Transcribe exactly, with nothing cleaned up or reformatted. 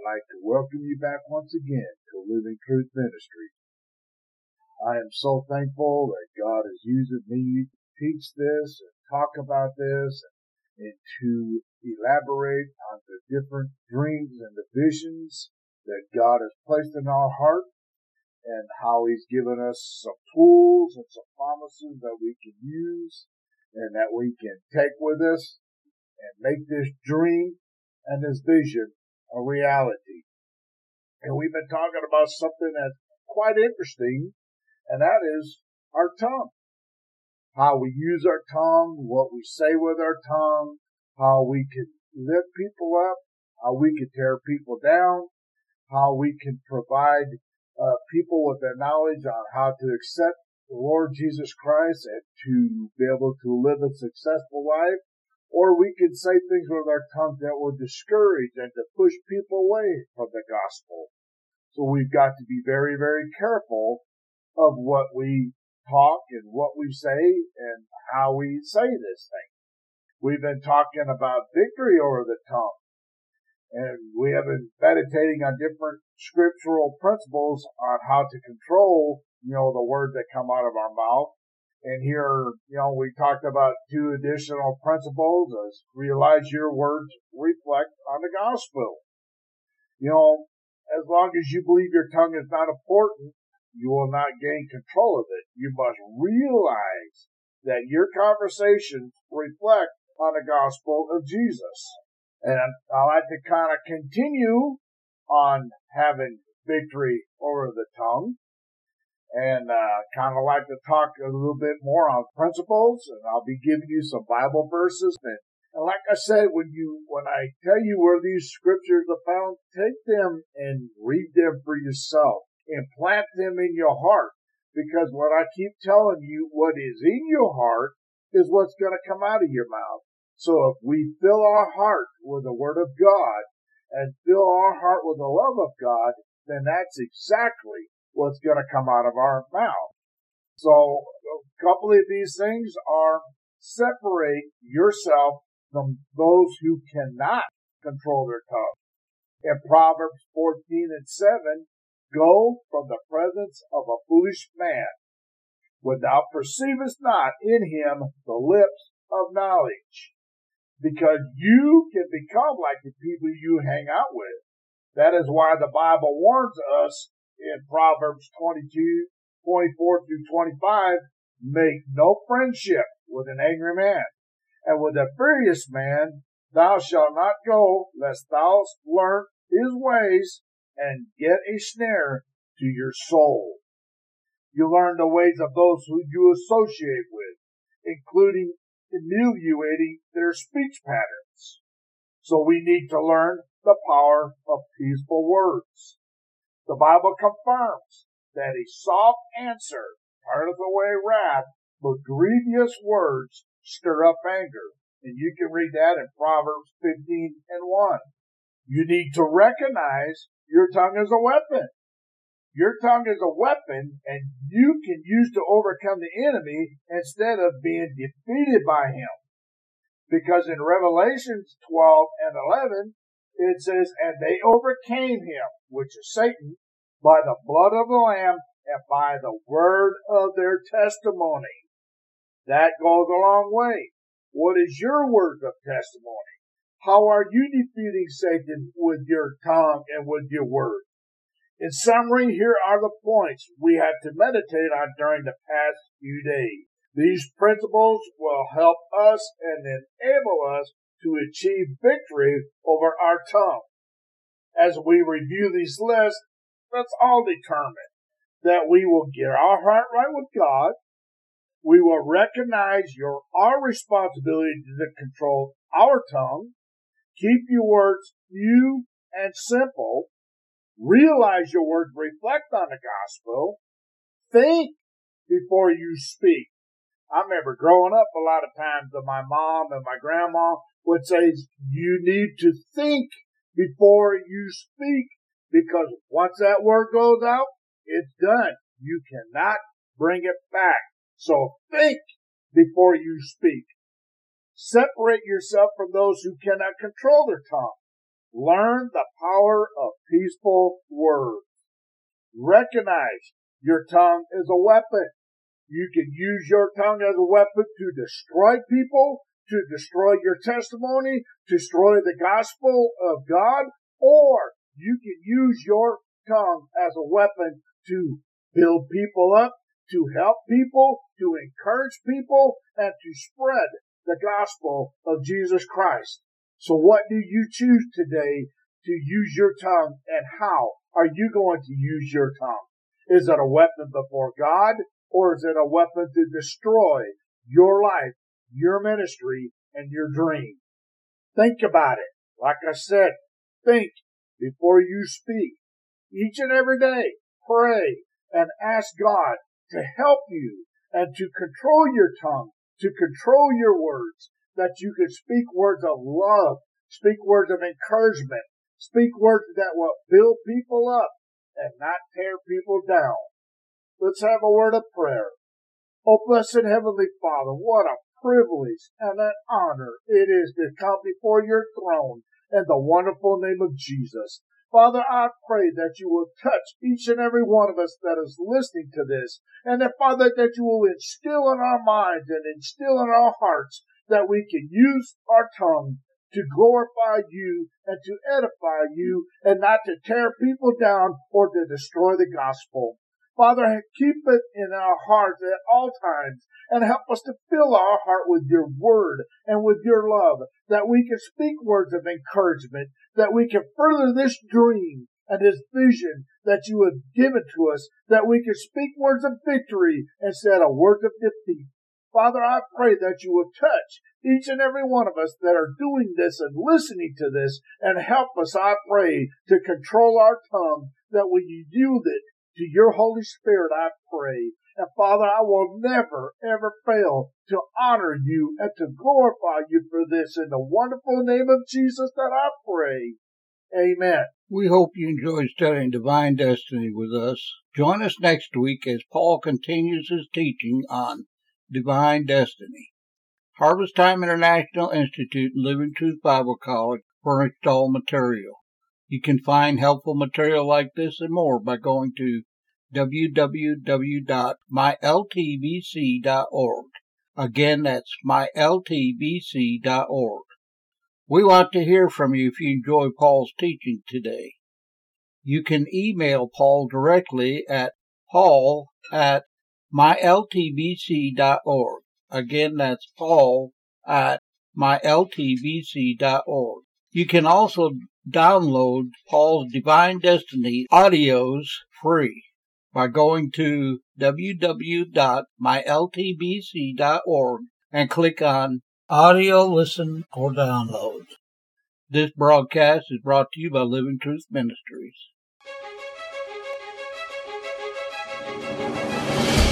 like to welcome you back once again to Living Truth Ministry. I am so thankful that God is using me to teach this and talk about this and to elaborate on the different dreams and the visions that God has placed in our heart, and how He's given us some tools and some promises that we can use and that we can take with us and make this dream and this vision a reality. And we've been talking about something that's quite interesting, and that is our tongue. How we use our tongue, what we say with our tongue, how we can lift people up, how we can tear people down, how we can provide uh, people with the knowledge on how to accept the Lord Jesus Christ and to be able to live a successful life. Or we can say things with our tongue that will discourage and to push people away from the gospel. So we've got to be very, very careful of what we talk and what we say and how we say this thing. We've been talking about victory over the tongue. And we have been meditating on different scriptural principles on how to control, you know, the words that come out of our mouth. And here, you know, we talked about two additional principles as realize your words reflect on the gospel. You know, as long as you believe your tongue is not important, you will not gain control of it. You must realize that your conversations reflect on the gospel of Jesus. And I like to kind of continue on having victory over the tongue. And uh, kind of like to talk a little bit more on principles, and I'll be giving you some Bible verses. And, and like I said, when you when I tell you where these scriptures are found, take them and read them for yourself and plant them in your heart. Because what I keep telling you, what is in your heart is what's going to come out of your mouth. So if we fill our heart with the Word of God and fill our heart with the love of God, then that's exactly what's going to come out of our mouth. So a couple of these things are separate yourself from those who cannot control their tongue. In Proverbs fourteen and seven, go from the presence of a foolish man, when thou perceivest not in him the lips of knowledge. Because you can become like the people you hang out with. That is why the Bible warns us in Proverbs twenty-two, twenty-four through twenty-five, make no friendship with an angry man, and with a furious man thou shalt not go, lest thou learn his ways and get a snare to your soul. You learn the ways of those who you associate with, including ameliorating their speech patterns. So we need to learn the power of peaceful words. The Bible confirms that a soft answer turneth away wrath, but grievous words stir up anger. And you can read that in Proverbs fifteen and one. You need to recognize your tongue as a weapon. Your tongue is a weapon, and you can use to overcome the enemy instead of being defeated by him. Because in Revelations twelve and eleven, it says, and they overcame him, which is Satan, by the blood of the Lamb and by the word of their testimony. That goes a long way. What is your word of testimony? How are you defeating Satan with your tongue and with your word? In summary, here are the points we had to meditate on during the past few days. These principles will help us and enable us to achieve victory over our tongue. As we review these lists, let's all determine that we will get our heart right with God. We will recognize your our responsibility to control our tongue. Keep your words few and simple. Realize your words reflect on the gospel. Think before you speak. I remember growing up a lot of times that my mom and my grandma would say, you need to think before you speak, because once that word goes out, it's done. You cannot bring it back. So think before you speak. Separate yourself from those who cannot control their tongue. Learn the power of peaceful words. Recognize your tongue is a weapon. You can use your tongue as a weapon to destroy people, to destroy your testimony, to destroy the gospel of God, or you can use your tongue as a weapon to build people up, to help people, to encourage people, and to spread the gospel of Jesus Christ. So what do you choose today to use your tongue, and how are you going to use your tongue? Is it a weapon before God, or is it a weapon to destroy your life, your ministry, and your dream? Think about it. Like I said, think before you speak. Each and every day, pray and ask God to help you and to control your tongue, to control your words, that you can speak words of love, speak words of encouragement, speak words that will build people up and not tear people down. Let's have a word of prayer. Oh, blessed Heavenly Father, what a privilege and an honor it is to come before your throne in the wonderful name of Jesus. Father, I pray that you will touch each and every one of us that is listening to this, and that, Father, that you will instill in our minds and instill in our hearts that we can use our tongue to glorify you and to edify you, and not to tear people down or to destroy the gospel. Father, keep it in our hearts at all times, and help us to fill our heart with your word and with your love, that we can speak words of encouragement, that we can further this dream and this vision that you have given to us, that we can speak words of victory instead of words of defeat. Father, I pray that you will touch each and every one of us that are doing this and listening to this, and help us, I pray, to control our tongue, that we yield it to your Holy Spirit, I pray. And Father, I will never, ever fail to honor you and to glorify you for this. In the wonderful name of Jesus that I pray. Amen. We hope you enjoyed studying Divine Destiny with us. Join us next week as Paul continues his teaching on Divine Destiny. Harvest Time International Institute and Living Truth Bible College furnished all material. You can find helpful material like this and more by going to w w w dot my l t b c dot org. Again, that's my l t b c dot org. We want to hear from you if you enjoy Paul's teaching today. You can email Paul directly at paul at my l t b c dot org. Again, that's paul at my l t b c dot org. You can also download Paul's Divine Destiny audios free by going to w w w dot my l t b c dot org and click on Audio Listen or Download. This broadcast is brought to you by Living Truth Ministries.